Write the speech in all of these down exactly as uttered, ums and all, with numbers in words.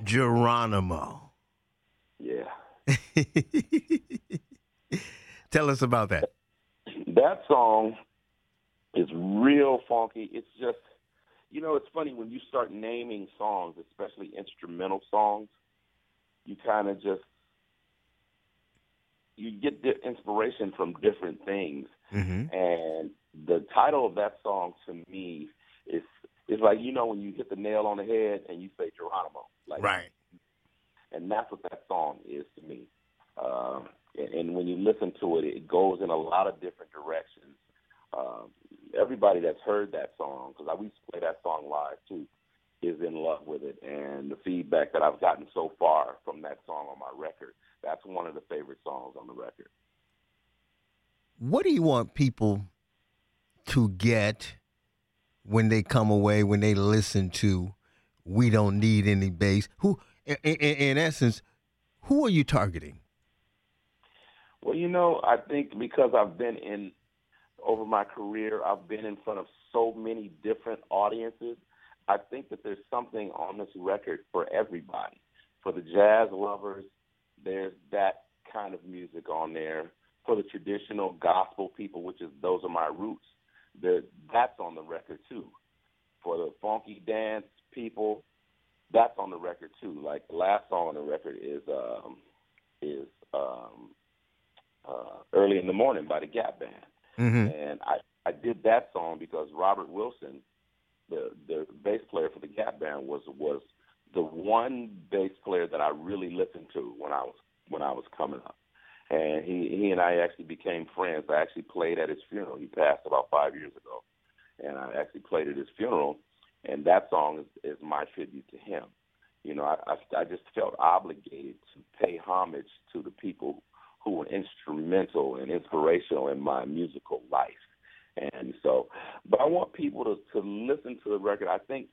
Geronimo. Yeah. Tell us about that. That song is real funky. It's just, you know, it's funny when you start naming songs, especially instrumental songs, you kind of just, you get the inspiration from different things. Mm-hmm. And the title of that song to me is, is like, you know, when you hit the nail on the head and you say Geronimo. Like, Right. And that's what that song is to me. Um, and, and when you listen to it, it goes in a lot of different directions. Um, everybody that's heard that song, because I we used to play that song live too, is in love with it. And the feedback that I've gotten so far from that song on my record, that's one of the favorite songs on the record. What do you want people to get when they come away, when they listen to We Don't Need Any Bass? Who, in, in, in essence, who are you targeting? Well, you know, I think because I've been in, over my career, I've been in front of so many different audiences. I think that there's something on this record for everybody. For the jazz lovers, there's that kind of music on there. For the traditional gospel people, which is those are my roots, there, that's on the record too. For the funky dance people, that's on the record too. Like the last song on the record is um, is um, uh, Early in the Morning by the Gap Band. Mm-hmm. And I, I did that song because Robert Wilson, the the bass player for the Gap Band, was was the one bass player that I really listened to when I was when I was coming up. And he he and I actually became friends. I actually played at his funeral. He passed about five years ago, and I actually played at his funeral. And that song is, is my tribute to him. You know, I, I I just felt obligated to pay homage to the people who were instrumental and inspirational in my musical life. And so, but I want people to, to listen to the record. I think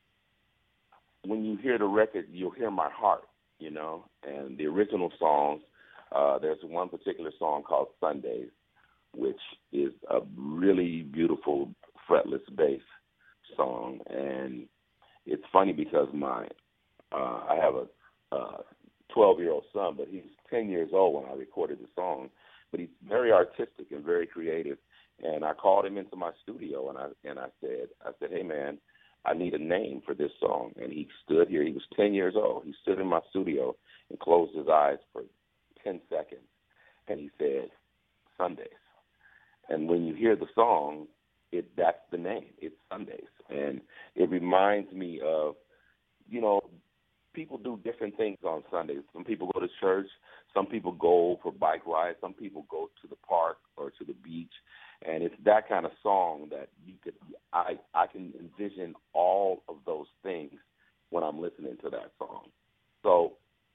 when you hear the record, you'll hear my heart, you know, and the original songs, uh, there's one particular song called Sundays, which is a really beautiful fretless bass song. And it's funny because my, uh, I have a, uh, twelve-year-old son, but he's ten years old when I recorded the song. But he's very artistic and very creative. And I called him into my studio, and I and I said, I said, hey, man, I need a name for this song. And he stood here. He was ten years old. He stood in my studio and closed his eyes for ten seconds. And he said, Sundays. And when you hear the song, it that's the name. It's Sundays. And it reminds me of, you know, people do different things on Sundays. Some people go to church. Some people go for bike rides. Some people go to the park or to the beach. And it's that kind of song that you could, I, I can envision all of those things when I'm listening to that song. So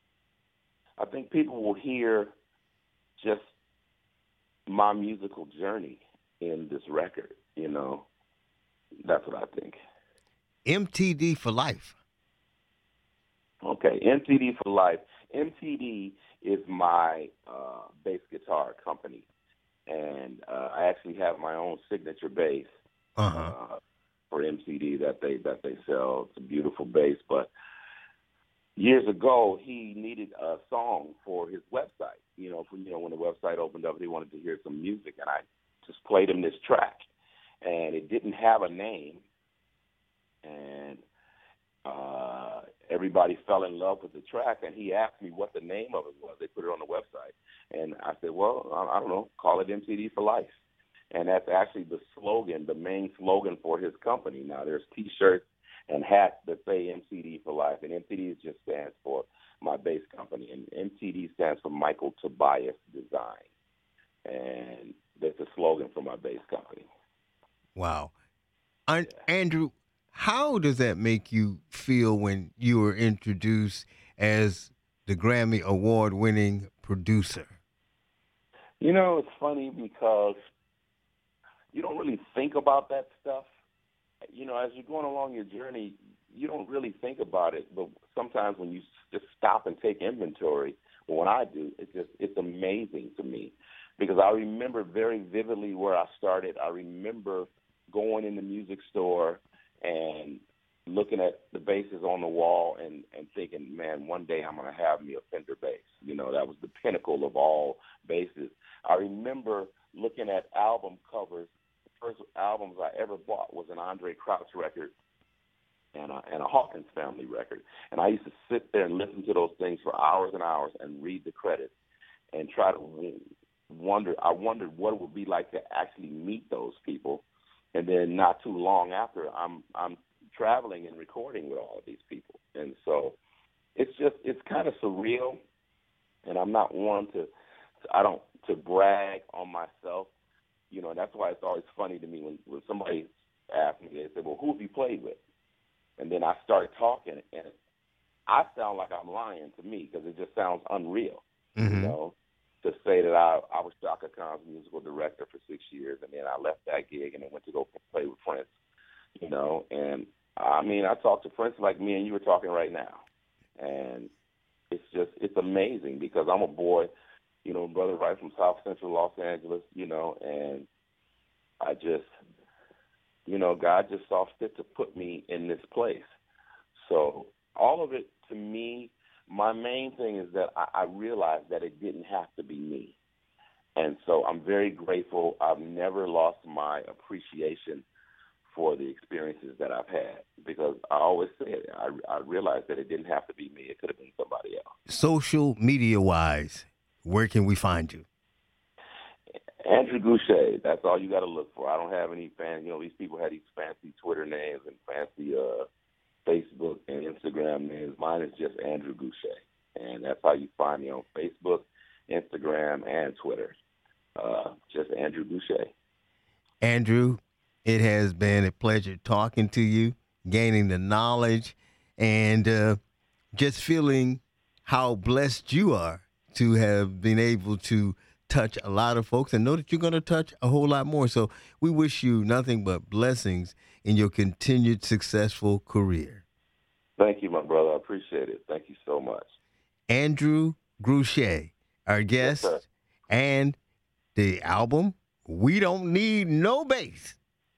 I think people will hear just my musical journey in this record, you know. That's what I think. M T D for life. Okay, M T D for life. M T D is my uh, bass guitar company, and uh, I actually have my own signature bass Uh-huh. uh, for M T D that they that they sell. It's a beautiful bass, but years ago he needed a song for his website. You know, for, you know when the website opened up, he wanted to hear some music, and I just played him this track, and it didn't have a name, and uh, everybody fell in love with the track, and he asked me what the name of it was. They put it on the website, and I said, well, I, I don't know, call it M T D for life. And that's actually the slogan, the main slogan for his company. Now, there's T-shirts and hats that say M T D for life, and M T D just stands for my bass company, and M T D stands for Michael Tobias Design, and that's a slogan for my bass company. Wow. An- Yeah. Andrew, how does that make you feel when you were introduced as the Grammy award-winning producer? You know, it's funny because you don't really think about that stuff. You know, as you're going along your journey, you don't really think about it. But sometimes when you just stop and take inventory, well, when I do, it's just it's amazing to me because I remember very vividly where I started. I remember going in the music store and looking at the bases on the wall and, and thinking, man, one day I'm going to have me a Fender bass. You know, that was the pinnacle of all basses. I remember looking at album covers. The first albums I ever bought was an Andre Crouch record and a, and a Hawkins family record. And I used to sit there and listen to those things for hours and hours and read the credits and try to wonder. I wondered what it would be like to actually meet those people. And then not too long after, I'm I'm traveling and recording with all of these people. And so it's just, it's kind of surreal. And I'm not one to, I don't, to brag on myself. You know, and that's why it's always funny to me when, when somebody asks me, they say, well, who have you played with? And then I start talking, and I sound like I'm lying to me because it just sounds unreal, mm-hmm. you know, to say that I, I was Chaka Khan's musical director for six years, and then I left that gig and then went to go play with Prince, you know. And, I mean, I talk to Prince like me and you are talking right now. And it's just, it's amazing because I'm a boy, you know, brother right from South Central Los Angeles, you know, and I just, you know, God just saw fit to put me in this place. So all of it, to me, my main thing is that I, I realized that it didn't have to be me. And so I'm very grateful. I've never lost my appreciation for the experiences that I've had because I always say it. I, I realized that it didn't have to be me. It could have been somebody else. Social media-wise, where can we find you? Andrew Goucher, that's all you got to look for. I don't have any fan, you know, these people have these fancy Twitter names and fancy uh, Facebook and Instagram names. Mine is just Andrew Goucher, and that's how you find me on Facebook, Instagram, and Twitter. Uh, just Andrew Goucher. Andrew, it has been a pleasure talking to you, gaining the knowledge, and uh, just feeling how blessed you are to have been able to touch a lot of folks and know that you're going to touch a whole lot more. So we wish you nothing but blessings in your continued successful career. Thank you, my brother. I appreciate it. Thank you so much. Andrew Goucher, our guest, yes, and the album, We Don't Need No Bass.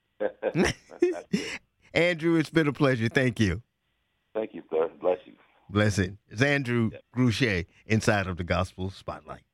Andrew, it's been a pleasure. Thank you. Thank you, sir. Bless you. Blessing. It's Andrew Goucher inside of the Gospel Spotlight.